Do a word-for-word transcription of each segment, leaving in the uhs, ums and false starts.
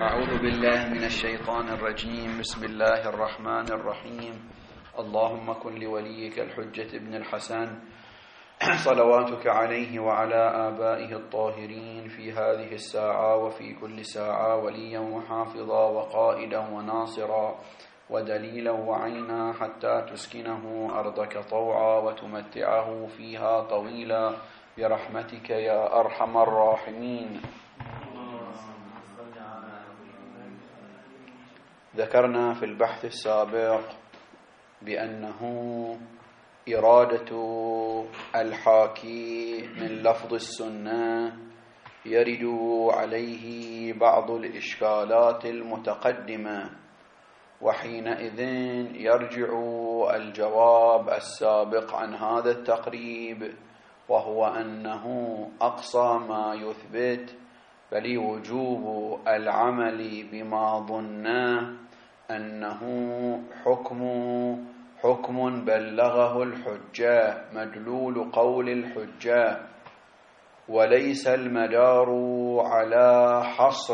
أعوذ بالله من الشيطان الرجيم. بسم الله الرحمن الرحيم. اللهم كن لوليك الحجة ابن الحسن صلواتك عليه وعلى آبائه الطاهرين في هذه الساعة وفي كل ساعة وليا وحافظا وقائدا وناصرا ودليلا وعينا حتى تسكنه أرضك طوعا وتمتعه فيها طويلا برحمتك يا أرحم الراحمين. ذكرنا في البحث السابق بأنه إرادة الحاكي من لفظ السنة يرد عليه بعض الإشكالات المتقدمة، وحينئذ يرجع الجواب السابق عن هذا التقريب، وهو أنه أقصى ما يثبت بل وجوب العمل بما ظنه أنه حكم حكم بلغه الحجة، مدلول قول الحجة، وليس المدار على حصر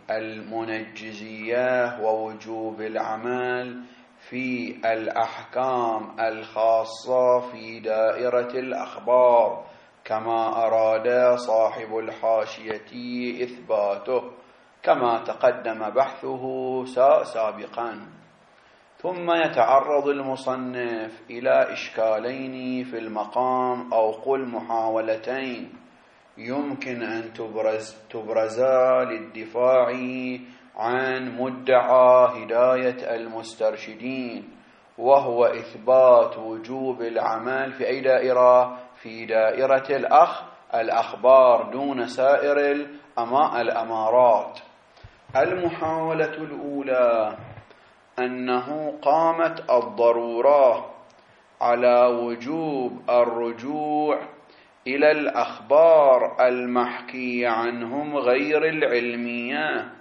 المنجزية ووجوب العمل في الأحكام الخاصة في دائرة الأخبار كما أراد صاحب الحاشية إثباته، كما تقدم بحثه سابقا. ثم يتعرض المصنف إلى إشكالين في المقام، أو قل محاولتين يمكن أن تبرز تبرزا للدفاع عن مدعى هداية المسترشدين، وهو إثبات وجوب العمل في أي دائرة؟ في دائرة الأخ الأخبار دون سائر الأمارات. المحاولة الأولى أنه قامت الضرورة على وجوب الرجوع إلى الأخبار المحكي عنهم غير العلمية،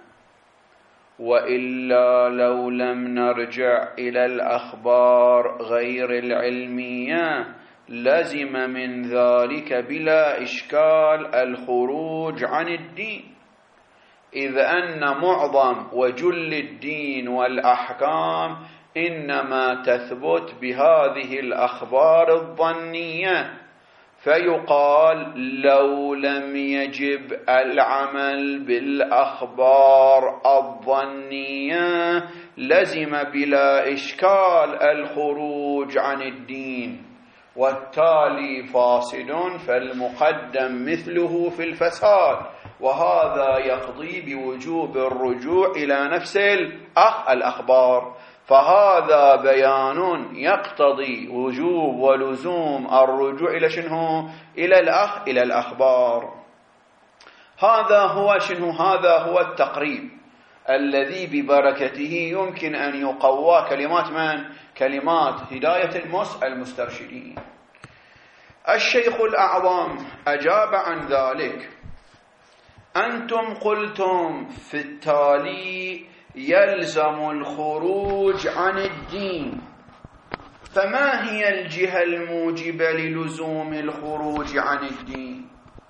وإلا لو لم نرجع إلى الأخبار غير العلمية لزم من ذلك بلا إشكال الخروج عن الدين، إذ أن معظم وجل الدين والأحكام إنما تثبت بهذه الأخبار الظنية، فيقال لو لم يجب العمل بالأخبار الظنية لزم بلا إشكال الخروج عن الدين، والتالي فاسد فالمقدم مثله في الفساد، وهذا يقضي بوجوب الرجوع إلى نفس الأخ الأخبار. فهذا بيان يقتضي وجوب ولزوم الرجوع إلى شنو؟ إلى الأخ إلى الأخبار. هذا هو شنو؟ هذا هو التقريب الذي ببركته يمكن أن يقوى كلمات من؟ كلمات هداية المسترشدين. الشيخ الأعظم أجاب عن ذلك: أنتم قلتم في التالي يلزم الخروج عن الدين، فما هي الجهة الموجبة للزوم الخروج عن الدين؟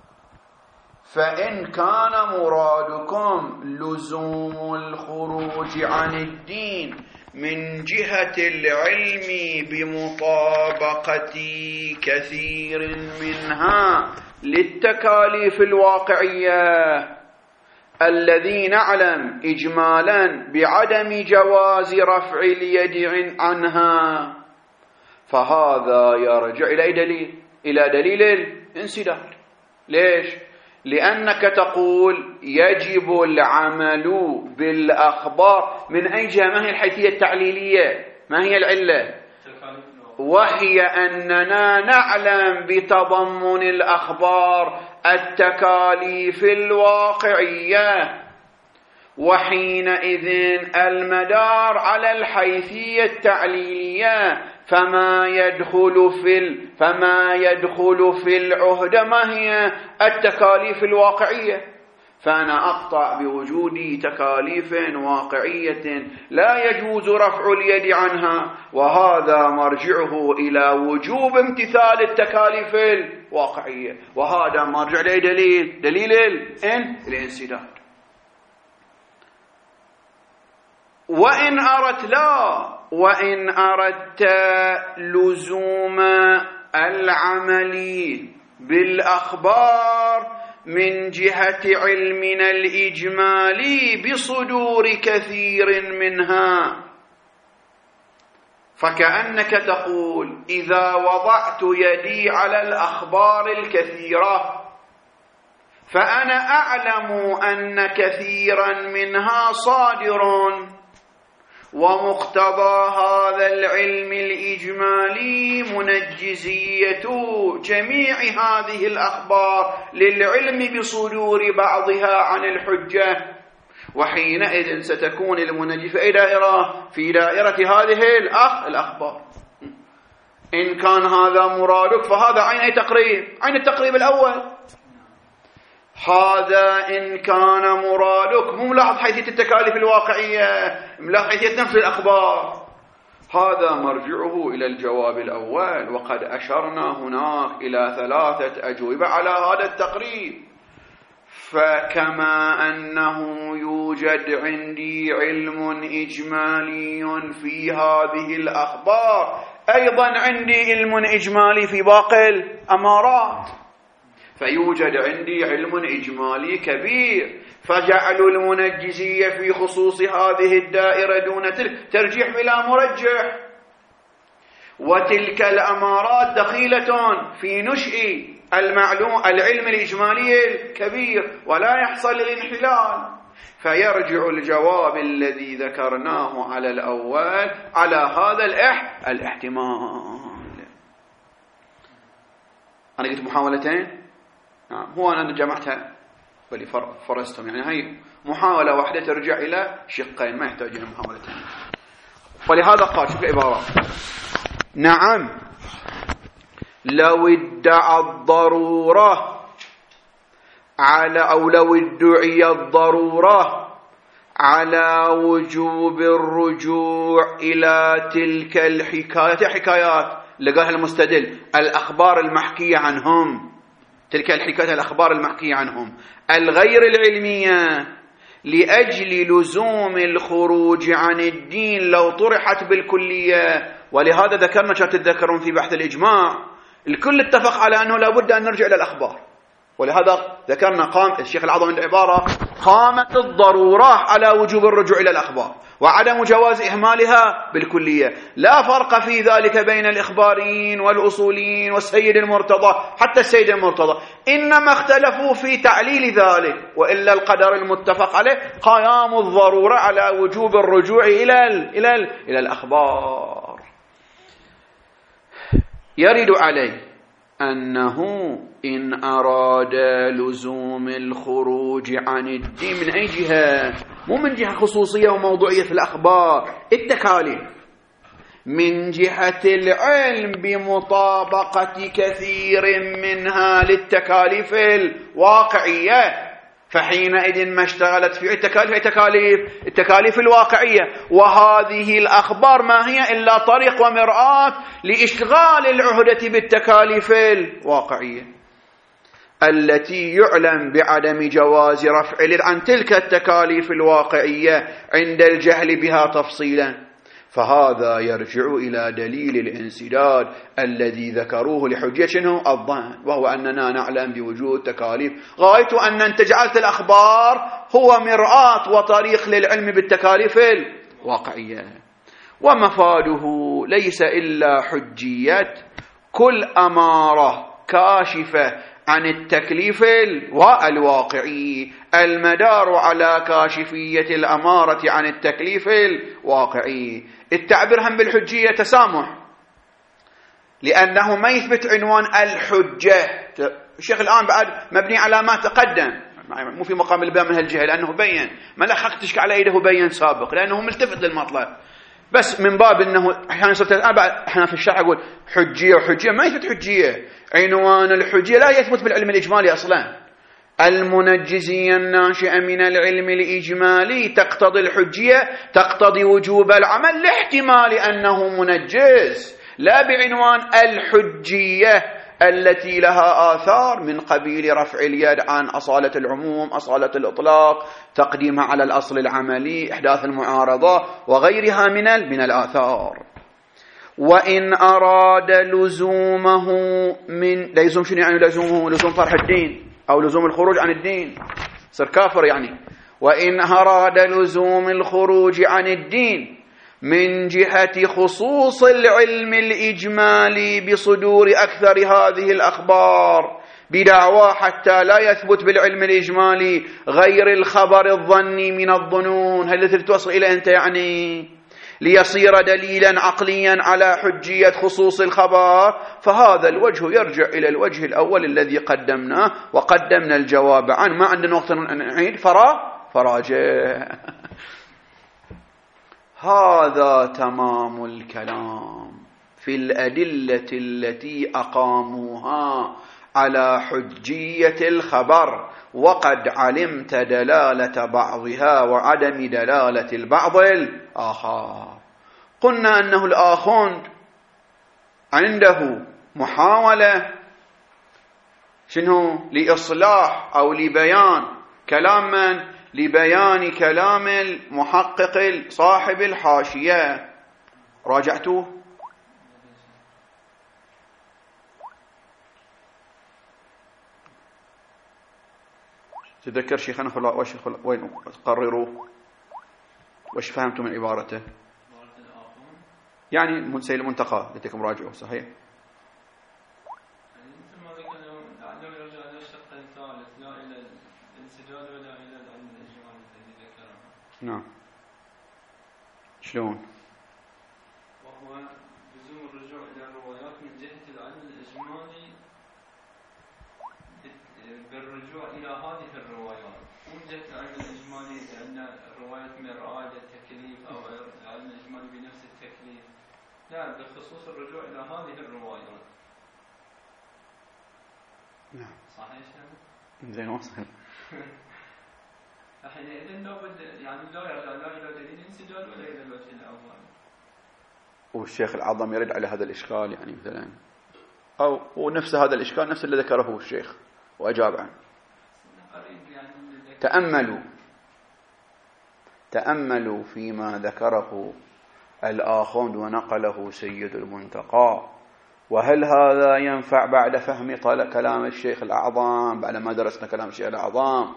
فإن كان مرادكم لزوم الخروج عن الدين من جهة العلم بمطابقة كثير منها للتكاليف الواقعية الذي نعلم إجمالا بعدم جواز رفع اليد عنها، فهذا يرجع إلى دليل إلى دليل الانسداد. ليش؟ لأنك تقول يجب العمل بالأخبار من أي جهة؟ ما هي الحيثية التعليلية؟ ما هي العلة؟ وهي أننا نعلم بتضمن الأخبار التكاليف الواقعية، وحينئذ المدار على الحيثية التعليلية، فما يدخل في فما يدخل في العهدة ما هي التكاليف الواقعية. فأنا أقطع بوجود تكاليف واقعية لا يجوز رفع اليد عنها، وهذا مرجعه إلى وجوب امتثال التكاليف الواقعية، وهذا مرجع إلى دليل دليل الانسداد. وإن أردت لا وإن أردت لزوم العمل بالأخبار من جهة علمنا الإجمالي بصدور كثير منها، فكأنك تقول إذا وضعت يدي على الأخبار الكثيرة فأنا أعلم أن كثيرا منها صادر، ومقتضى هذا العلم الإجمالي منجزية جميع هذه الأخبار للعلم بصدور بعضها عن الحجة، وحينئذ ستكون المنجزة في دائرة في دائرة هذه الأخ الأخبار. إن كان هذا مرادك فهذا عين أي تقريب؟ عين التقريب الأول. هذا إن كان مرادك مو ملاحظ حيثية التكاليف الواقعية، ملاحظ حيثية نفس الأخبار، هذا مرجعه إلى الجواب الأول، وقد أشرنا هناك إلى ثلاثة أجوبة على هذا التقريب. فكما أنه يوجد عندي علم إجمالي في هذه الأخبار، أيضا عندي علم إجمالي في باقي الأمارات، فيوجد عندي علم إجمالي كبير، فجعل المنجزية في خصوص هذه الدائرة دون تلك ترجيح بلا مرجح، وتلك الأمارات دخيلة في نشئ المعلوم العلم الإجمالي الكبير ولا يحصل الانحلال، فيرجع الجواب الذي ذكرناه على الأول على هذا الإح الاحتمال. أنا قلت محاولتين، نعم هو أنا جمعتها ولي فرستهم، يعني هي محاولة واحدة ترجع إلى شقين ما يحتاج إلى محاولتين. ولهذا قال شوف العبارة: نعم لو ادعى الضرورة على أو لو ادعي الضرورة على وجوب الرجوع إلى تلك الحكايات حكايات لقاها المستدل الأخبار المحكية عنهم، تلك الحكايات الأخبار المحكية عنهم الغير العلمية لأجل لزوم الخروج عن الدين لو طرحت بالكلية. ولهذا ذكرنا شاء تتذكرون في بحث الإجماع الكل اتفق على أنه لابد أن نرجع إلى الأخبار، ولهذا ذكرنا قام الشيخ العظم عند عبارة: قامت الضرورة على وجوب الرجوع إلى الأخبار وعدم جواز إهمالها بالكلية. لا فرق في ذلك بين الإخباريين والأصوليين والسيد المرتضى، حتى السيد المرتضى إنما اختلفوا في تعليل ذلك، وإلا القدر المتفق عليه قيام الضرورة على وجوب الرجوع إلى ال إلى ال إلى الأخبار. يرد عليه أنه إن أراد لزوم الخروج عن الدين من أي جهة، مو من جهة خصوصية وموضوعية في الأخبار، التكاليف، من جهة العلم بمطابقة كثير منها للتكاليف الواقعية، فحينئذ ما اشتغلت في التكاليف التكاليف التكاليف الواقعية، وهذه الأخبار ما هي إلا طريق ومرآة لإشغال العهدة بالتكاليف الواقعية التي يعلم بعدم جواز رفع عن تلك التكاليف الواقعية عند الجهل بها تفصيلا. فهذا يرجع إلى دليل الانسداد الذي ذكروه لحجة شنو؟ الظن، وهو أننا نعلم بوجود تكاليف غاية أن أنت جعلت الأخبار هو مرآة وطريق للعلم بالتكاليف الواقعية، ومفاده ليس إلا حجية كل أمارة كاشفة عن التكليف الواقعي المدار على كاشفية الأمارة عن التكليف الواقعي. التعبير هم بالحجية تسامح، لأنه ما يثبت عنوان الحجة. الشيخ الآن بعد مبني على ما تقدم، مو في مقام البيان من هالجهة، لأنه بين ما لا حق تشك على يده بين سابق، لأنه ملتفت للمطلب، بس من باب أنه أحيانا صرت احنا في الشرح أقول حجية وحجية، ما يثبت حجية. عنوان الحجية لا يثبت بالعلم الإجمالي أصلا. المنجزية الناشئة من العلم الإجمالي تقتضي الحجية، تقتضي وجوب العمل لاحتمال أنه منجز، لا بعنوان الحجية التي لها آثار من قبيل رفع اليد عن أصالة العموم، أصالة الإطلاق، تقديمها على الأصل العملي، إحداث المعارضة وغيرها من من الآثار. وإن أراد لزومه من لزوم شنو يعني لزومه؟ لزوم طرح الدين أو لزوم الخروج عن الدين، صار كافر يعني. وإن أراد لزوم الخروج عن الدين من جهة خصوص العلم الإجمالي بصدور أكثر هذه الأخبار بدعوى حتى لا يثبت بالعلم الإجمالي غير الخبر الظني من الظنون، هل توصل إلى أنت يعني ليصير دليلا عقليا على حجية خصوص الخبر، فهذا الوجه يرجع إلى الوجه الأول الذي قدمناه وقدمنا الجواب عنه. ما عندنا وقت نعيد فرا فراجع. هذا تمام الكلام في الأدلة التي أقاموها على حجية الخبر، وقد علمت دلالة بعضها وعدم دلالة البعض الآخر. قلنا أنه الآخوند عنده محاولة شنو لإصلاح أو لبيان كلام من؟ لبيان كلام المحقق صاحب الحاشية. راجعتوه؟ تذكر شيخنا خلا وش خلا وين قرروا وش فهمتم من عبارته؟ يعني المنسي المنتقى لتكم راجعوا صحيح. نعم. شلون؟ وهو لزوم الرجوع إلى الروايات من جهة العلم الإجمالي بالرجوع إلى هذه الروايات، ومن جهة العلم الإجمالي لأن الروايات مرآة للتكليف أو العلم الإجمالي بنفس التكليف، لا بخصوص الرجوع إلى هذه الروايات. نعم. صحيح شيخ؟ زين وصل. حينئذ يعني لا يرجع لا إلى دليل انسجال ولا إلى الوجه الأول. والشيخ العظم يرد على هذا الإشكال يعني مثلا، أو ونفس هذا الإشكال نفس اللي ذكره الشيخ وأجاب عنه. تأملوا تأملوا فيما ذكره الآخوند ونقله سيد المنتقى، وهل هذا ينفع بعد فهم كلام الشيخ الأعظم بعد ما درسنا كلام الشيخ الأعظم؟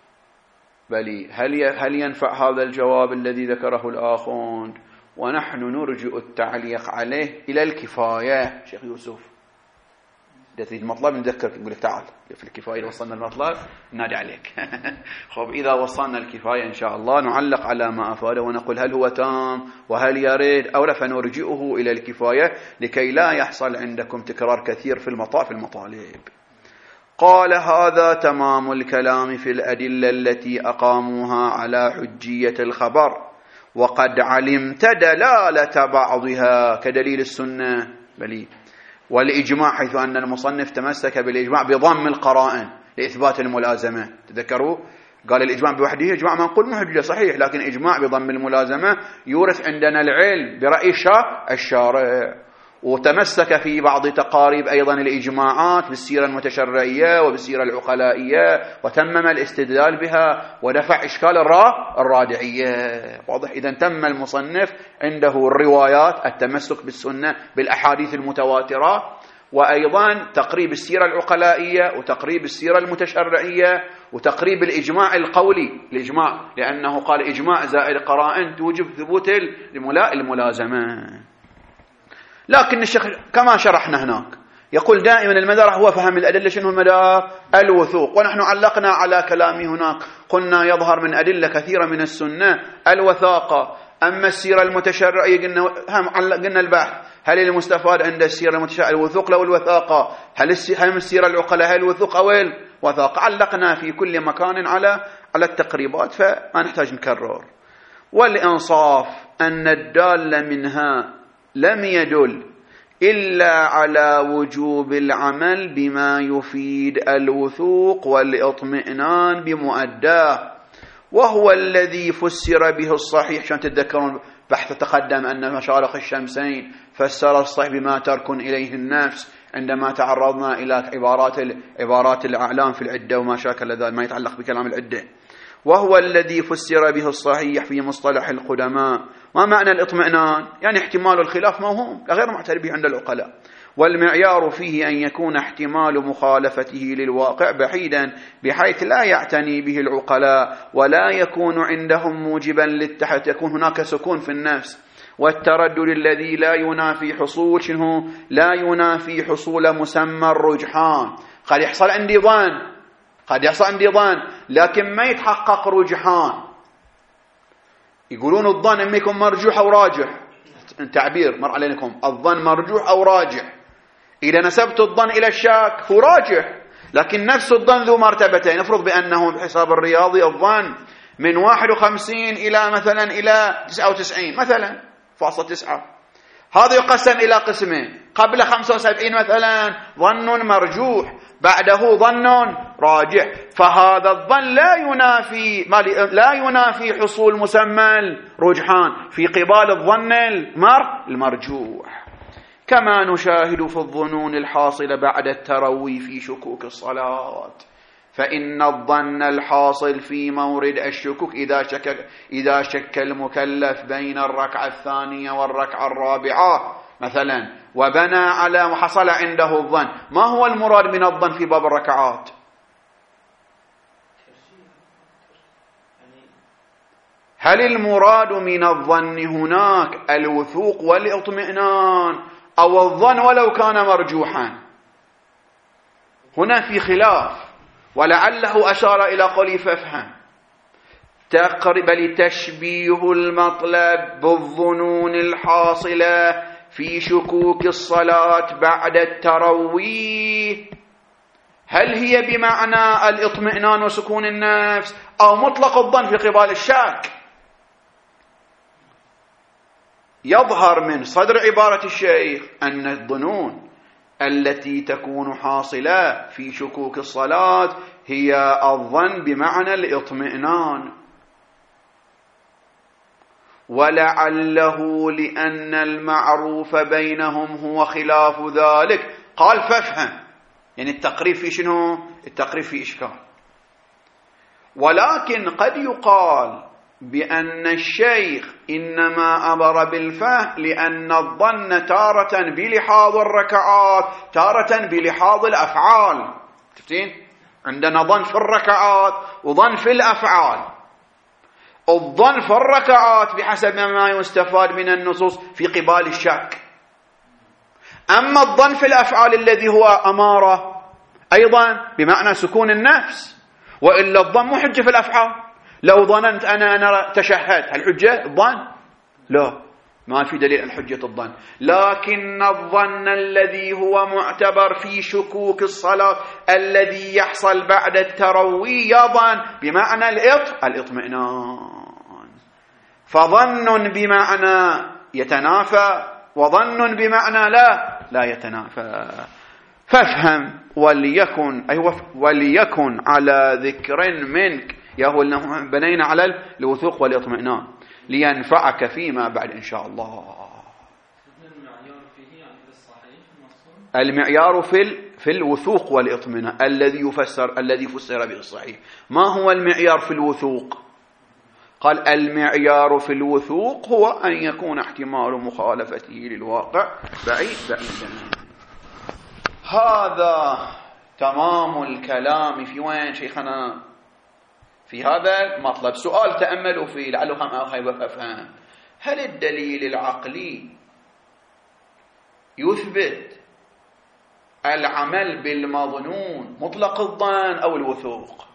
بل هل هل ينفع هذا الجواب الذي ذكره الآخوند ونحن نرجئ التعليق عليه إلى الكفاية؟ شيخ يوسف تريد مطلب نذكرك، نقول لك تعال في الكفاية وصلنا المطلب نادي عليك. خب إذا وصلنا الكفاية إن شاء الله نعلق على ما أفاده ونقول هل هو تام وهل يريد أو لا، فنرجئه إلى الكفاية لكي لا يحصل عندكم تكرار كثير في المطاف المطالب. قال هذا تمام الكلام في الأدلة التي أقاموها على حجية الخبر، وقد علمت دلالة بعضها كدليل السنة بلي والإجماع، حيث أن المصنف تمسك بالإجماع بضم القرائن لإثبات الملازمة. تذكروا قال الإجماع بوحده إجماع ما نقول محجة صحيح، لكن إجماع بضم الملازمة يورث عندنا العلم برأي الشارع. وتمسك في بعض تقاريب أيضا الإجماعات بالسيرة المتشرعية وبالسيرة العقلائية وتمم الاستدلال بها ودفع إشكال الرادعية. واضح؟ إذن تم المصنف عنده الروايات التمسك بالسنة بالأحاديث المتواترة، وأيضا تقريب السيرة العقلائية وتقريب السيرة المتشرعية وتقريب الإجماع القولي. الإجماع لأنه قال إجماع زائد قرائن توجب ثبوت الملازمة. لكن الشيخ كما شرحنا هناك يقول دائما المدار هو فهم الأدلة. شنو المدار؟ الوثوق. ونحن علقنا على كلامي هناك قلنا يظهر من أدلة كثيرة من السنة الوثاقة. أما السيرة المتشرعية قلنا هم قلنا البحث هل المستفاد عند السيرة المتشرعية الوثوق لو الوثاقة؟ هل السيرة العقلاء هل الوثوق أو الوثاقة؟ علقنا في كل مكان على على التقريبات فما نحتاج نكرر. والإنصاف أن الدال منها لم يدل إلا على وجوب العمل بما يفيد الوثوق والإطمئنان بمؤداه، وهو الذي فسر به الصحيح. عشان تتذكرون بحث تقدم أن مشارق الشمسين فسر الصحيح بما تركن إليه النفس عندما تعرضنا إلى عبارات عبارات الأعلام في العدة وما شاكل ذلك ما يتعلق بكلام العدة. وهو الذي فسر به الصحيح في مصطلح القدماء. ما معنى الاطمئنان؟ يعني احتمال الخلاف موهوم غير معترف به عند العقلاء، والمعيار فيه أن يكون احتمال مخالفته للواقع بعيدا بحيث لا يعتني به العقلاء ولا يكون عندهم موجبا للتحت، يكون هناك سكون في النفس والتردد الذي لا ينافي حصول شنو؟ لا ينافي حصول مسمى الرجحان. قد يحصل عندي ظن قد يحصل عندي ظن لكن ما يتحقق رجحان. يقولون الظن إما يكون مرجوح أو راجح، تعبير مر عليكم، الظن مرجوح أو راجح. إذا نسبت الظن إلى الشاك هو راجح، لكن نفس الظن ذو مرتبتين. نفرض بأنه بحساب الرياضي الظن من واحد وخمسين إلى مثلا إلى تسعة وتسعين مثلا فاصلة تسعة، هذا يقسم إلى قسمين. قبل خمسة وسبعين مثلا ظن مرجوح، بعده ظن راجح، فهذا الظن لا ينافي لا ينافي حصول مسمى الرجحان في قبال الظن المر المرجوح. كما نشاهد في الظنون الحاصلة بعد التروي في شكوك الصلاة، فإن الظن الحاصل في مورد الشكوك إذا شك إذا شك المكلف بين الركعة الثانية والركعة الرابعة مثلا وبنى على وحصل عنده الظن. ما هو المراد من الظن في باب الركعات؟ هل المراد من الظن هناك الوثوق والاطمئنان أو الظن ولو كان مرجوحا؟ هنا في خلاف، ولعله أشار إلى قولي فافهم. تقرب لتشبيه المطلب بالظنون الحاصلة في شكوك الصلاة بعد التروي، هل هي بمعنى الاطمئنان وسكون النفس أو مطلق الظن في قبال الشك؟ يظهر من صدر عبارة الشيخ أن الظنون التي تكون حاصلة في شكوك الصلاة هي الظن بمعنى الاطمئنان، ولعله لأن المعروف بينهم هو خلاف ذلك قال فافهم. يعني التقريب في شنو؟ التقريب في إشكال. ولكن قد يقال بأن الشيخ إنما أمر بالفهم لأن الظن تارة بلحاظ الركعات تارة بلحاظ الأفعال. شفتين؟ عندنا ظن في الركعات وظن في الأفعال. الظن في الركعات بحسب ما يستفاد من النصوص في قبال الشك، أما الظن في الأفعال الذي هو أمارة أيضا بمعنى سكون النفس، وإلا الظن مو حجة في الأفعال. لو ظننت أنا أنا تشهدت، هل حجة الظن؟ لا، ما في دليل عن حجة الظن. لكن الظن الذي هو معتبر في شكوك الصلاة الذي يحصل بعد التروي يظن بمعنى الاطمئنان. فظن بمعنى يتنافى وظن بمعنى لا لا يتنافى. فافهم وليكن أي وليكن على ذكر منك يا هو أنه بنينا على الوثوق والاطمئنان لينفعك فيما بعد إن شاء الله. المعيار في في الوثوق والاطمئنان الذي يفسر الذي فسر به الصحيح. ما هو المعيار في الوثوق؟ قال المعيار في الوثوق هو أن يكون احتمال مخالفته للواقع بعيد بعيدا. هذا تمام الكلام في وين شيخنا؟ في هذا المطلب. سؤال تأملوا فيه لعله هم أفهم. هل الدليل العقلي يثبت العمل بالمظنون مطلق الظن أو الوثوق؟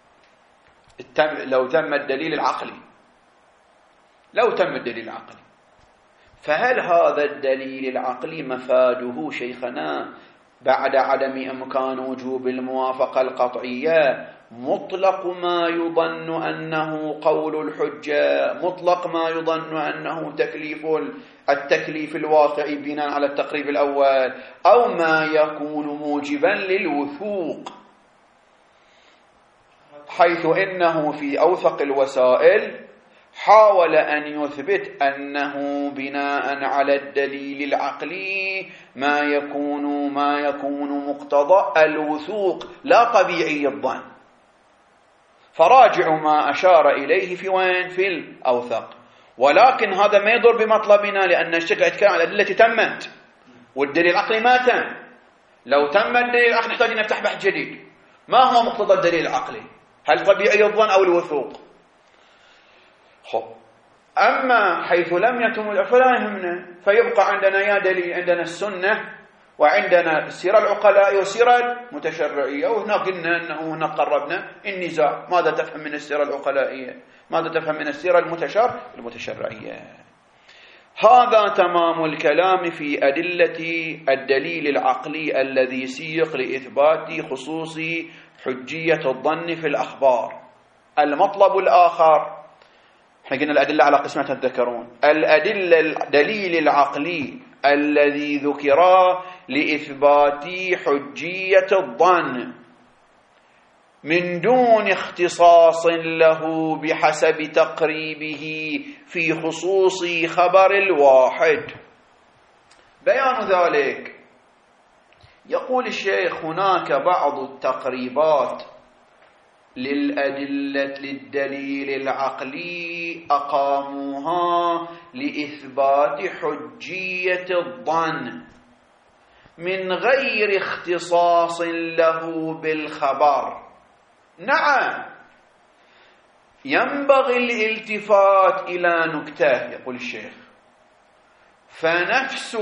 لو تم الدليل العقلي لو تم الدليل العقلي فهل هذا الدليل العقلي مفاده شيخنا بعد عدم إمكان وجوب الموافقة القطعية مطلق ما يظن أنه قول الحجة، مطلق ما يظن أنه تكليف التكليف الواقعي بناء على التقريب الأول، أو ما يكون موجبا للوثوق حيث إنه في أوثق الوسائل حاول أن يثبت أنه بناء على الدليل العقلي ما يكون ما يكون مقتضى الوثوق لا طبيعي الظن. فراجعوا ما أشار إليه في وين؟ في الأوثق. ولكن هذا ما يضر بمطلبنا، لأن الشيخ يتكلم عن الأدلة التي تمت والدليل العقلي ما تم. لو تم الدليل العقلي نحتاج أن نفتح بحث جديد. ما هو مقتضى الدليل العقلي؟ هل طبيعي الظن أو الوثوق؟ خب. أما حيث لم يتم فلا يهمنا، فيبقى عندنا يا دليل، عندنا السنة وعندنا السيرة العقلاء والسيرة المتشرعية. وهنا قلنا أنه هنا قربنا النزاع، ماذا تفهم من السيرة العقلائية، ماذا تفهم من السيرة المتشر المتشرعية. هذا تمام الكلام في أدلة الدليل العقلي الذي سيق لإثبات خصوص حجية الظن في الأخبار. المطلب الآخر، احنا قلنا الأدلة على قسمة تذكرون، الأدلة الدليل العقلي الذي ذكر لإثبات حجية الظن من دون اختصاص له بحسب تقريبه في خصوص خبر الواحد. بيان ذلك، يقول الشيخ هناك بعض التقريبات للأدلة للدليل العقلي أقاموها لإثبات حجية الظن من غير اختصاص له بالخبر. نعم، ينبغي الالتفات إلى نكتة. يقول الشيخ فنفس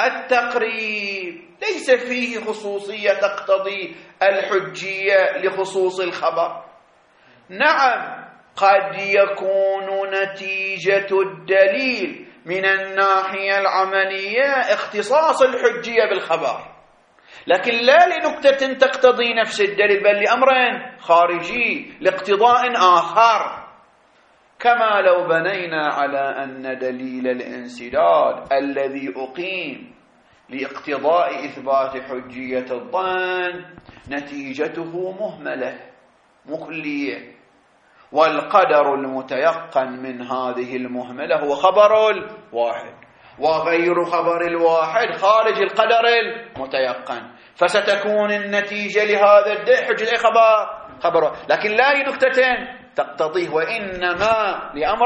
التقريب ليس فيه خصوصية تقتضي الحجية لخصوص الخبر. نعم، قد يكون نتيجة الدليل من الناحية العملية اختصاص الحجية بالخبر، لكن لا لنكتة تقتضي نفس الدليل، بل لأمر خارجي لاقتضاء آخر. كما لو بنينا على أن دليل الانسداد الذي أقيم لاقتضاء إثبات حجية الظن نتيجته مهملة مخلية، والقدر المتيقن من هذه المهملة هو خبر الواحد، وغير خبر الواحد خارج القدر المتيقن، فستكون النتيجة لهذا الدليل حجة خبر خبر لكن لا لنكتة تقتضيه، وإنما لأمر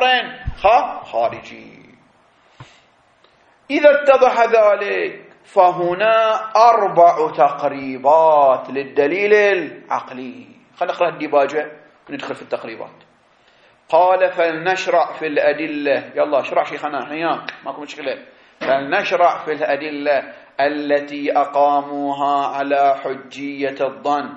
خارجي. إذا اتضح ذلك فهنا أربع تقريبات للدليل العقلي. خلينا نقرأ الديباجة وندخل في التقريبات. قال فلنشرع في الأدلة، يلا اشرع شيخنا حياك ماكو مشكلة. فلنشرع في الأدلة التي أقاموها على حجية الظن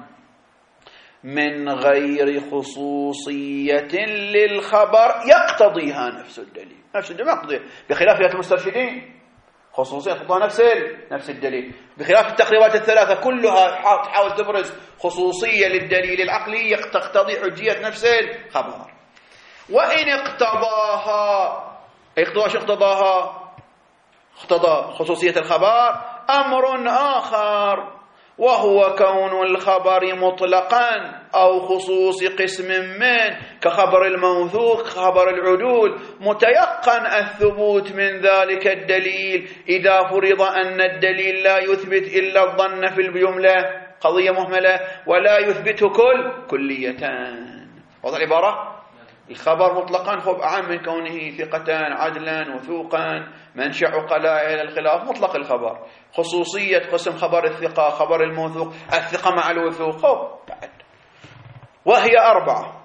من غير خصوصية للخبر يقتضيها نفس الدليل. نفس الدليل يقتضي، بخلاف المسترشدين خصوصية تقتضي نفس نفس الدليل، بخلاف التقريبات الثلاثة كلها تحاول تبرز خصوصية للدليل العقلي تقتضي حجية نفس الخبر. وإن اقتضاها، اقتضاها شو اقتضاها؟ اقتضى خصوصية الخبر أمر آخر، وهو كون الخبر مطلقا أو خصوص قسم من كخبر الموثوق خبر العدول متيقن الثبوت من ذلك الدليل إذا فرض أن الدليل لا يثبت إلا الظن في الجملة قضية مهملة ولا يثبته كل كلية. وضع العبارة الخبر مطلقا خب أعم من كونه ثقة عدلا وثوقا منشأ عقلاء إلى الخلاف مطلق الخبر. خصوصية قسم خبر الثقة خبر الموثوق الثقة مع الوثوق خب بعد. وهي أربعة.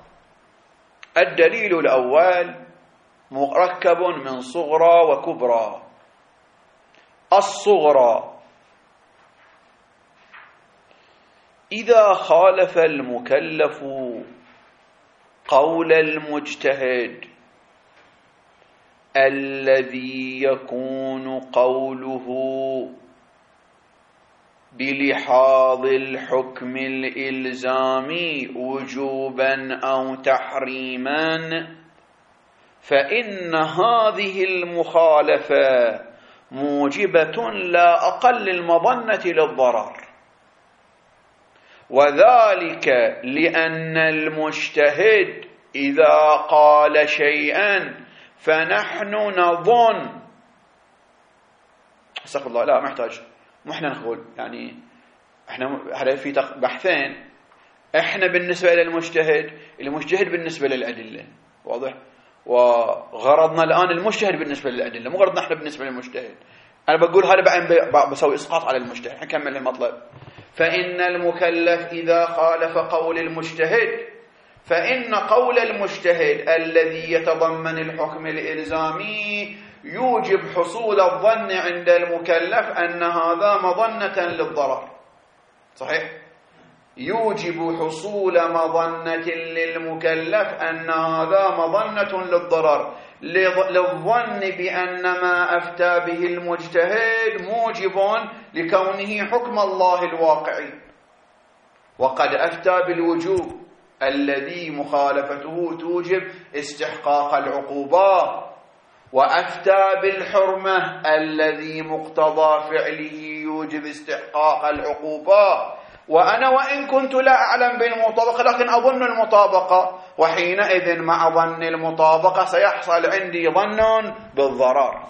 الدليل الأول مركب من صغرى وكبرى. الصغرى إذا خالف المكلف قول المجتهد الذي يكون قوله بلحاظ الحكم الإلزامي وجوبا أو تحريما، فإن هذه المخالفة موجبة لا أقل المظنة للضرر، وذلك لأن المجتهد إذا قال شيئا فنحن نظن، استغفر الله، لا محتاج مو احنا نقول، يعني احنا هذا في بحثين، احنا بالنسبة للمجتهد، المجتهد بالنسبة للأدلة، واضح؟ وغرضنا الآن المجتهد بالنسبة للأدلة، مو غرضنا احنا بالنسبة للمجتهد. أنا بقول هذا بعدين بسوي إسقاط على المجتهد، نكمل المطلب. فإن المكلف إذا خالف قول المجتهد، فإن قول المجتهد الذي يتضمن الحكم الإلزامي يوجب حصول الظن عند المكلف أن هذا مظنة للضرر. صحيح؟ يوجب حصول مظنة للمكلف أن هذا مظنة للضرر، للظن بأن ما أفتى به المجتهد موجب لكونه حكم الله الواقعي، وقد أفتى بالوجوب الذي مخالفته توجب استحقاق العقوبة، وأفتى بالحرمة الذي مقتضى فعله يوجب استحقاق العقوبة. وأنا وإن كنت لا أعلم بالمطابقة لكن أظن المطابقة، وحينئذ مع ظن المطابقة سيحصل عندي ظن بالضرر.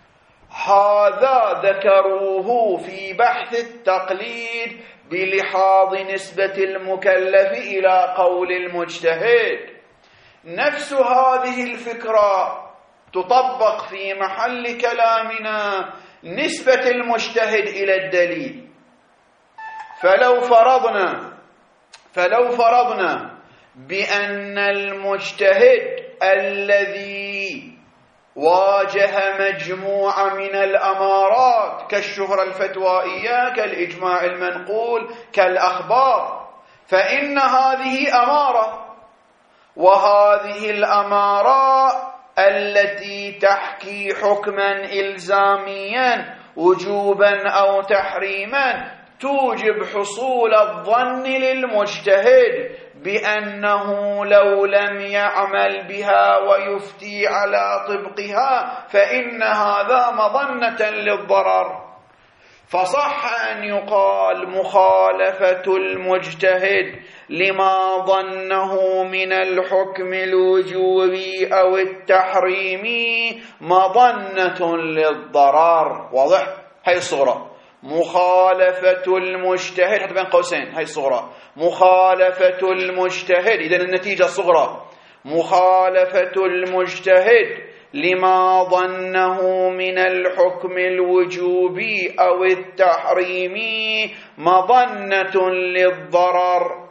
هذا ذكروه في بحث التقليد بلحاظ نسبة المكلف إلى قول المجتهد. نفس هذه الفكرة تطبق في محل كلامنا نسبة المجتهد إلى الدليل. فلو فرضنا فلو فرضنا بأن المجتهد الذي واجه مجموعة من الأمارات كالشهرة الفتوائية كالإجماع المنقول كالأخبار، فإن هذه أمارة، وهذه الأمارة التي تحكي حكما إلزاميا وجوبا أو تحريما توجب حصول الظن للمجتهد بأنه لو لم يعمل بها ويفتي على طبقها فإن هذا مظنة للضرر. فصح أن يقال مخالفة المجتهد لما ظنه من الحكم الوجوبي أو التحريمي مظنة للضرر. واضح؟ هاي الصورة مخالفة المجتهد، حتى بين قوسين هاي الصغرى، مخالفة المجتهد، إذن النتيجة الصغرى مخالفة المجتهد لما ظنه من الحكم الوجوبي أو التحريمي مظنة للضرر،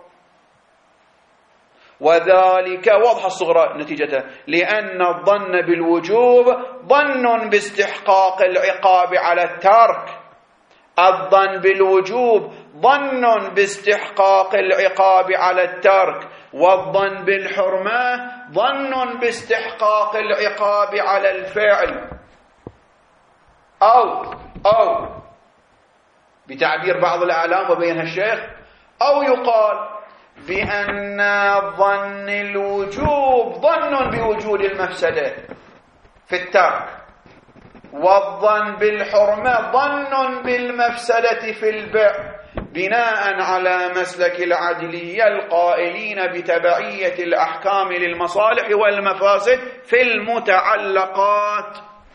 وذلك واضح الصغرى نتيجته لأن الظن بالوجوب ظن باستحقاق العقاب على الترك، الظن بالوجوب ظن باستحقاق العقاب على الترك، والظن بالحرمة ظن باستحقاق العقاب على الفعل. أو أو بتعبير بعض الأعلام وبينها الشيخ، أو يقال بأن ظن الوجوب ظن بوجود المفسدة في الترك، والظن بالحرمة ظن بالمفسدة في البيع، بناء على مسلك العدلية القائلين بتبعية الأحكام للمصالح والمفاسد في المتعلقات.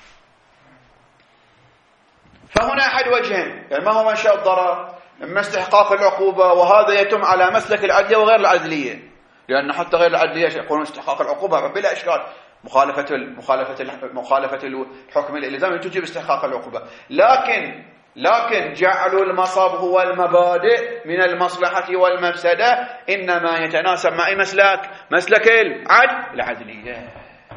فهنا أحد وجهين، يعني ما هو منشأ الضرر؟ إما استحقاق العقوبة، وهذا يتم على مسلك العدلية وغير العدلية، لأن حتى غير العدلية يقولون استحقاق العقوبة بلا إشكال، مخالفة مخالفة مخالفة الحكم الإلزامي توجب استحقاق العقوبة، لكن لكن جعل المصاب هو المبادئ من المصلحة والمفسدة إنما يتناسب مع أي مسلك؟ مسلك العدل العدلية.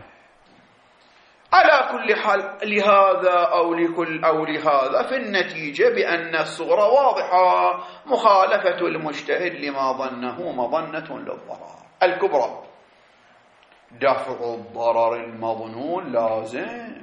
على كل حال لهذا أو لكل أو لهذا في النتيجة بأن الصورة واضحة، مخالفة المجتهد لما ظنه مظنة للضرر الكبرى. دفع الضرر المظنون لازم،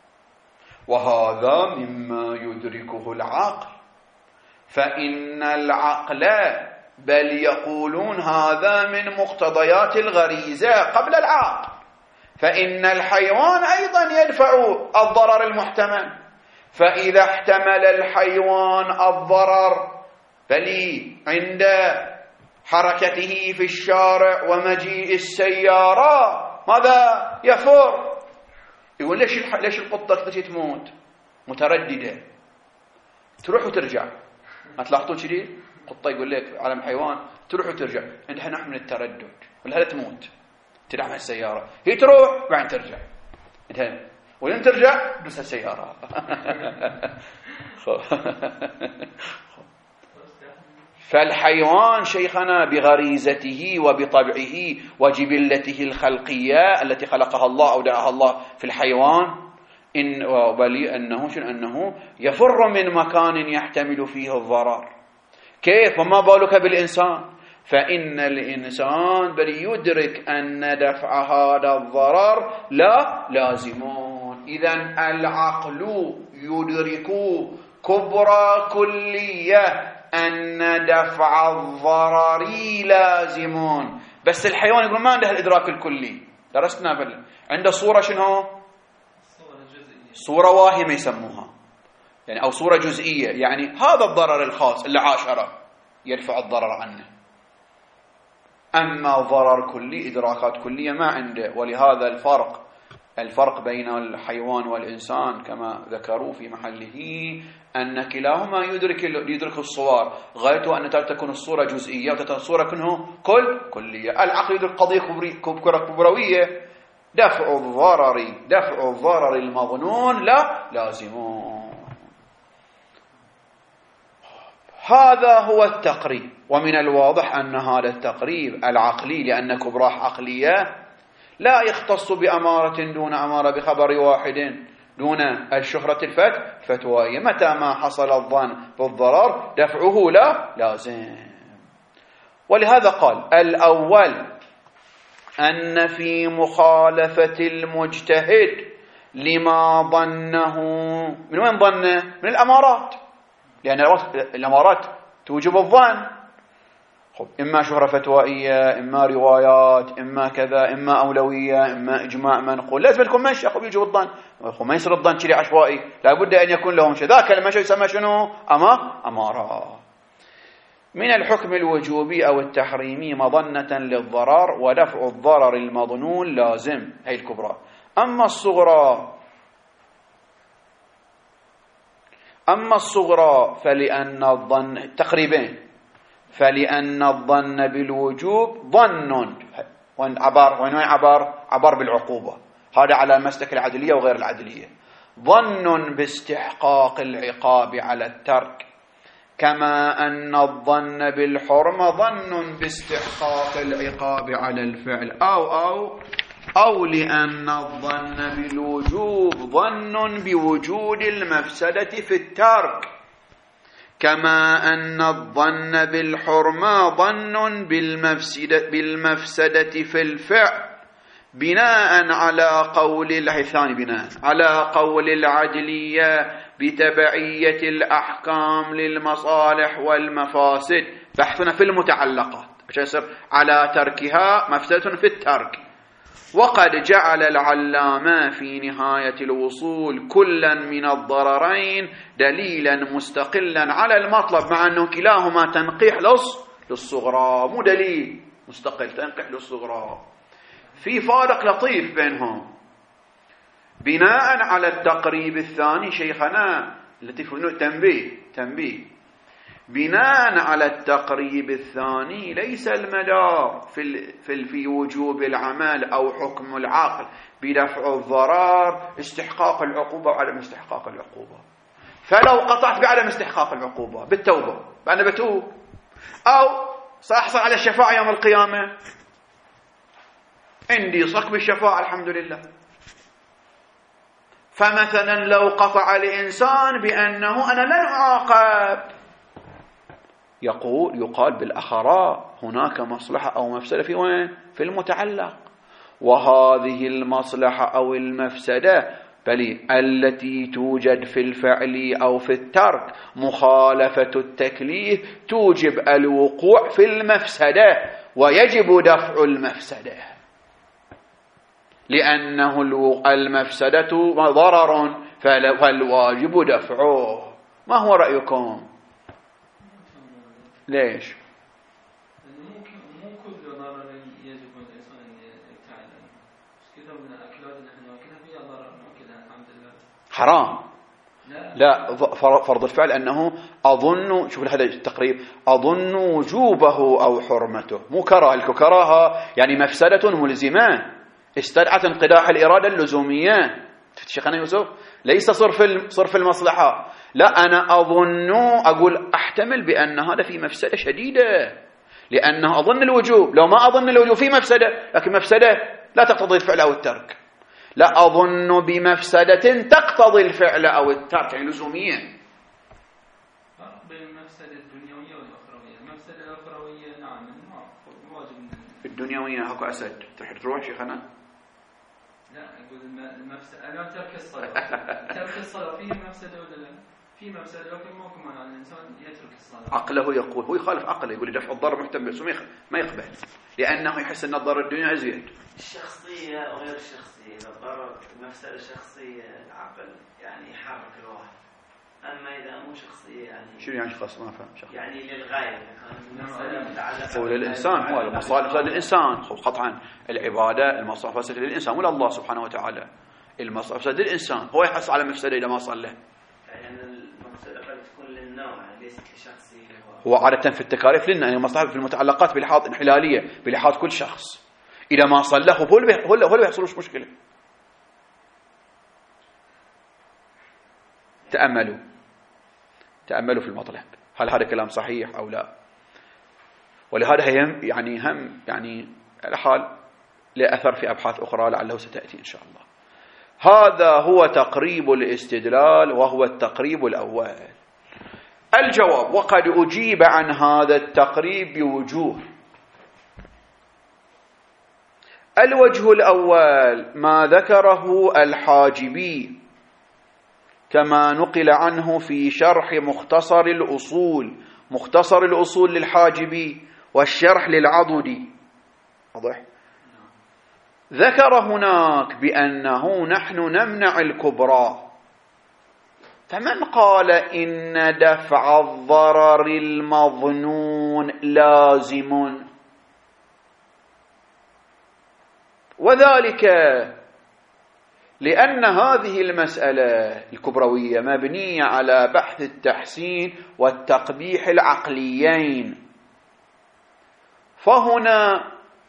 وهذا مما يدركه العقل، فإن العقل بل يقولون هذا من مقتضيات الغريزة قبل العقل، فإن الحيوان أيضا يدفع الضرر المحتمل، فإذا احتمل الحيوان الضرر بل عند حركته في الشارع ومجيء السيارة ماذا؟ يفر. يقول ليش ليش القطة تجي تموت مترددة تروح وترجع؟ ما تلاحظون كذي؟ قطة يقول لك عالم حيوان تروح وترجع، عندها نوع من التردد، ولا تموت تدعم السيارة، هي تروح بعدين ترجع، ولين ترجع تدوس السيارة. فالحيوان شيخنا بغريزته وبطبعه وجبلته الخلقية التي خلقها الله أو دعاها الله في الحيوان إن وبلي أنه شن أنه يفر من مكان يحتمل فيه الضرر. كيف وما بالك بالإنسان؟ فإن الإنسان بل يدرك أن دفع هذا الضرر لا لازمون. إذن العقل يدرك كبرى كلية أن دفع الضرر لازمون، بس الحيوان يقول ما عنده الإدراك الكلي. درسنا بل عنده صورة شنو؟ صورة واهمة يسموها، يعني أو صورة جزئية، يعني هذا الضرر الخاص اللي عاشره يدفع الضرر عنه، أما ضرر كلي إدراكات كلية ما عنده. ولهذا الفرق الفرق بين الحيوان والإنسان كما ذكروا في محله أن كلاهما يدرك يدرك الصور، غايته أن تكون الصورة جزئية وتكون الصورة كنه كل كلية. العقل يدرك قضية كبروية، دفع الضرر دفع الضرر المظنون لا لازمون. هذا هو التقريب. ومن الواضح أن هذا التقريب العقلي لأن كبراه عقلية لا يختص بأمارة دون أمارة بخبر واحد دون الشهرة الفت فتوائية. متى ما حصل الظن بالضرر دفعه لا لازم. ولهذا قال الأول أن في مخالفة المجتهد لما ظنه، من وين ظنه؟ من الأمارات، لأن الأمارات توجب الظن. إما شهرة فتوائية، إما روايات، إما كذا، إما أولوية، إما إجماع منقول. لازم تكون منشأ يوجب الظن، ما يصير الظن شيء عشوائي، لابد أن يكون لهم شيء. ذاك المنشأ يسمى شنو؟ أما أمارات. من الحكم الوجوبي أو التحريمي مظنة للضرر ودفع الضرر المظنون لازم، هي الكبرى. أما الصغرى أما الصغرى فلأن الظن تقريبين، فلأن الظن بالوجوب ظن عبر وين عبر عبر بالعقوبة، هذا على مسلك العدلية وغير العدلية. ظن باستحقاق العقاب على الترك، كما أن الظن بالحرمة ظن باستحقاق العقاب على الفعل، أو أو أو لأن الظن بالوجوب ظن بوجود المفسدة في الترك، كما أن الظن بالحرمة ظن بالمفسدة, بالمفسدة في الفعل، بناء على قول الثاني بناء على قول العدلية بتبعية الأحكام للمصالح والمفاسد. بحثنا في المتعلقات على تركها مفسدة في الترك. وقد جعل العلامة في نهاية الوصول كلا من الضررين دليلا مستقلا على المطلب، مع أنه كلاهما تنقيح للصغرى، مو دليل مستقل، تنقيح للصغرى. في فارق لطيف بينهم بناء على التقريب الثاني شيخنا لطيف تنبيه تنبيه بناء على التقريب الثاني ليس المدار في في في وجوب العمل أو حكم العقل بدفع الضرر استحقاق العقوبة وعدم استحقاق العقوبة. فلو قطعت بعدم استحقاق العقوبة بالتوبة بأنا بتوب، أو سأحصل على الشفاعة يوم القيامة، عندي صك بالشفاعة الحمد لله. فمثلا لو قطع الإنسان بأنه أنا لن أعاقب، يقول يقال بالأخراء هناك مصلحة أو مفسدة في وين؟ في المتعلق، وهذه المصلحة أو المفسدة بل التي توجد في الفعل أو في الترك مخالفة التكليف توجب الوقوع في المفسدة ويجب دفع المفسدة، لأنه المفسدة ضرر فالواجب دفعه. ما هو رأيكم؟ ليش؟ مو حرام. لا, فرض الفعل أنه أظن، شوف هذا التقريب، أظن وجوبه أو حرمته، مو كراهة. الكراهة يعني مفسدة ملزمة استدعت انقداح الإرادة اللزومية. شيخنا يوسف ليس صرف صرف المصلحة، لا، أنا أظن، أقول أحتمل بأن هذا في مفسدة شديدة، لأنه أظن الوجوب. لو ما أظن الوجوب في مفسدة، لكن مفسدة لا تقتضي الفعل أو الترك. لا أظن بمفسدة تقتضي الفعل أو الترك، يعني لزومية. فرق بين المفسدة الدنيوية والأخروية. المفسدة الأخروية نعم واجب. الدنيوية هكو أسد تروح تروح شيخنا. لا أقول المفسدة أنا ترك الصلاة. ترك الصلاة فيه مفسدة ولا لا؟ فيه مفسدة، لكن ممكن معنى الإنسان يترك الصلاة. عقله يقول، هو يخالف عقله، يقول دفع الضرر محتمل، بس ما يقبل، لأنه يحس أن الضرر الدنيا أزيد. الشخصية وغير الشخصية، الضرر المفسدة الشخصية العقل يعني يحرك الواحد، أما إذا مو شخصية يعني شنو يعني شخص؟ ما فهم شخص. يعني للغاية، المسألة متعلقة هو للإنسان، هو المصالح للإنسان قطعا. العبادة المصالح فسد للإنسان ولا الله سبحانه وتعالى. المصالح فسد للإنسان، هو يحس على مفسدة إذا ما صلى. يعني المفسدة قد تكون للنوع ليست لشخصية. هو عادة في التكاليف لنا، يعني المصالح في المتعلقات بلحاظ انحلالية بلحاظ كل شخص. إذا ما صلى هو هو هو اللي بيحصلوش مشكلة. تأملوا تأملوا في المطلب، هل هذا كلام صحيح أو لا؟ ولهذا هم يعني هم يعني الحال لأثر في أبحاث أخرى لعله ستأتي إن شاء الله. هذا هو تقريب الاستدلال، وهو التقريب الأول. الجواب: وقد أجيب عن هذا التقريب بوجوه. الوجه الأول ما ذكره الحاجبي كما نقل عنه في شرح مختصر الأصول. مختصر الأصول للحاجبي والشرح للعضدي، واضح؟ ذكر هناك بأنه نحن نمنع الكبرى. فمن قال إن دفع الضرر المظنون لازم، وذلك لأن هذه المسألة الكبروية مبنية على بحث التحسين والتقبيح العقليين. فهنا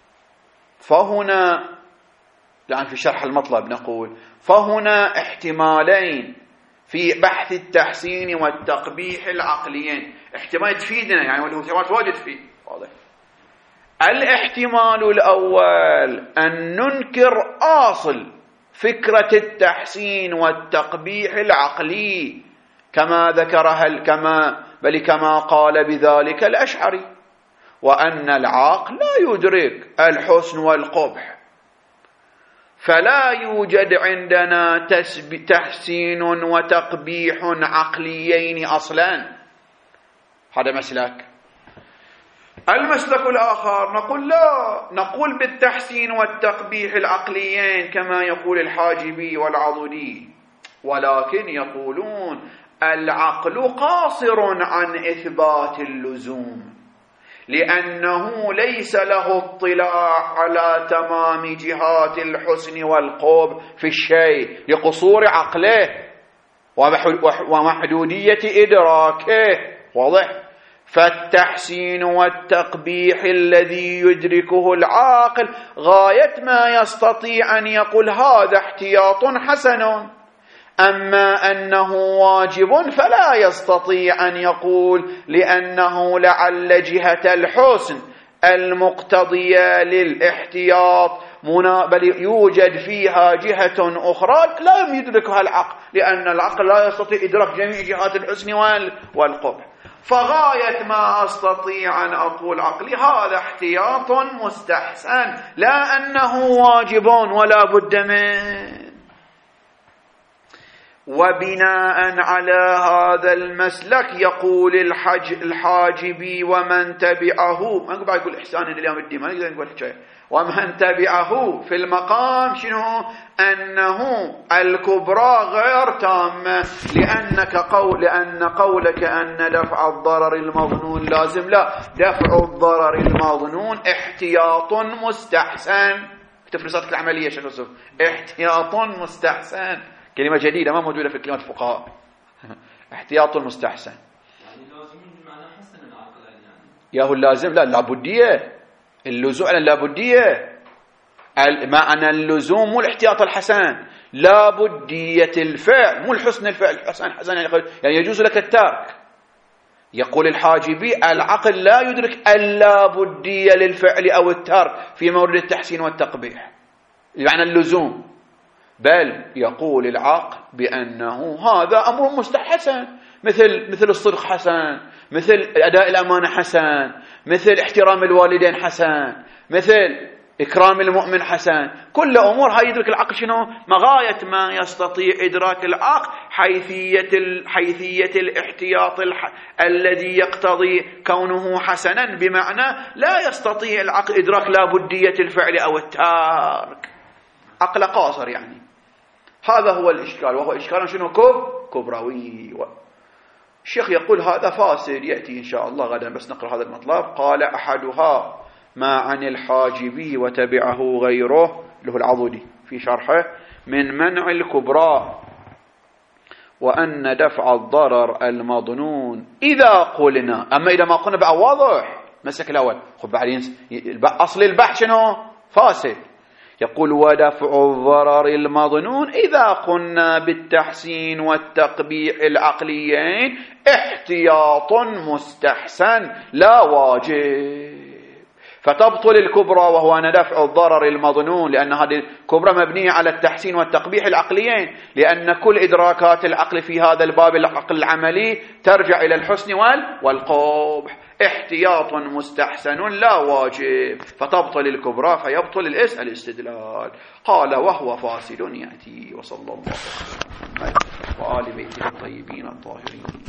فهنا يعني في شرح المطلب نقول فهنا احتمالين في بحث التحسين والتقبيح العقليين. احتمال تفيدنا يعني، وله احتمال واجد فيه، واضح. الاحتمال الأول أن ننكر أصل فكرة التحسين والتقبيح العقلي كما ذكرها كما بل كما قال بذلك الأشعري، وأن العقل لا يدرك الحسن والقبح، فلا يوجد عندنا تحسين وتقبيح عقليين أصلا. هذا مسلك. المسلك الآخر نقول لا، نقول بالتحسين والتقبيح العقليين كما يقول الحاجبي والعضدي، ولكن يقولون العقل قاصر عن إثبات اللزوم، لأنه ليس له اطلاع على تمام جهات الحسن والقبح في الشيء لقصور عقله ومحدودية إدراكه، واضح؟ فالتحسين والتقبيح الذي يدركه العاقل غاية ما يستطيع أن يقول هذا احتياط حسن، أما أنه واجب فلا يستطيع أن يقول، لأنه لعل جهة الحسن المقتضية للاحتياط بل يوجد فيها جهة أخرى لا يدركها العقل، لأن العقل لا يستطيع إدراك جميع جهات الحسن والقبح. فغاية ما أستطيع أن أقول عقلي هذا احتياط مستحسن، لا أنه واجب ولا بد منه. وبناء على هذا المسلك يقول الحج الحاجبي ومن تبعه، ما نقول يقول إحسان اليوم الدين، ما نقدر نقول شيء، ومن تبعه في المقام شنو؟ أنه الكبرى غير تامة، لأنك قول لأن قولك أن دفع الضرر المظنون لازم، لا، دفع الضرر المظنون احتياط مستحسن. تفرصاتك العملية شيخ يوسف، احتياط مستحسن كلمة جديدة ما موجودة في كلمة الفقهاء. احتياط المستحسن يعني لازم بمعنى حسن العقل يعني ياهو اللازم لا لابدية اللزوم على اللابدية معنى اللزوم مو الاحتياط الحسن لابدية الفعل مو الحسن الفعل الحسن حسن يعني يجوز لك الترك. يقول الحاجبي العقل لا يدرك اللابدية للفعل أو الترك في مورد التحسين والتقبيح يعني اللزوم بل يقول العقل بأنه هذا أمر مستحسن مثل مثل الصدق حسن مثل أداء الأمانة حسن مثل احترام الوالدين حسن مثل إكرام المؤمن حسن. كل أمور هاي يدرك العقل شنو مغاية ما يستطيع إدراك العقل حيثية حيثية الاحتياط الح... الذي يقتضي كونه حسنا بمعنى لا يستطيع العقل إدراك لابدية الفعل أو الترك عقل قاصر يعني. هذا هو الإشكال وهو إشكال شنو كب كبروي. الشيخ يقول هذا فاسد يأتي إن شاء الله غدا بس نقرأ هذا المطلب. قال أحدها ما عن الحاجبي وتبعه غيره له العضدي في شرحه من منع الكبرى وأن دفع الضرر المظنون إذا قلنا. أما إذا ما قلنا بقى واضح مسك الأول خب بعدين أصل البحث شنو فاسد. يقول ودفع الضرر المظنون إذا قلنا بالتحسين والتقبيح العقليين احتياط مستحسن لا واجب فتبطل الكبرى وهو أن دفع الضرر المظنون لأن هذه الكبرى مبنية على التحسين والتقبيح العقليين لأن كل إدراكات العقل في هذا الباب العقل العملي ترجع إلى الحسن والقبح احتياط مستحسن لا واجب فتبطل الكبرى فيبطل الإس الاستدلال. قال وهو فاسد يأتي. وصلى الله عليه وسلم وآل بيته الطيبين الطاهرين.